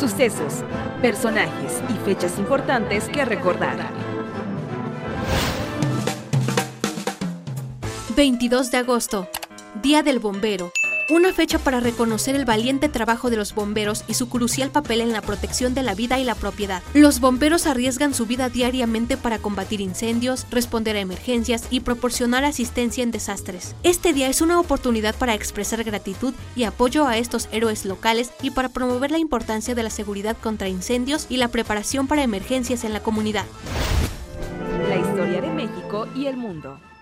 Sucesos, personajes y fechas importantes que recordar. 22 de agosto, Día del Bombero. Una fecha para reconocer el valiente trabajo de los bomberos y su crucial papel en la protección de la vida y la propiedad. Los bomberos arriesgan su vida diariamente para combatir incendios, responder a emergencias y proporcionar asistencia en desastres. Este día es una oportunidad para expresar gratitud y apoyo a estos héroes locales y para promover la importancia de la seguridad contra incendios y la preparación para emergencias en la comunidad. La historia de México y el mundo.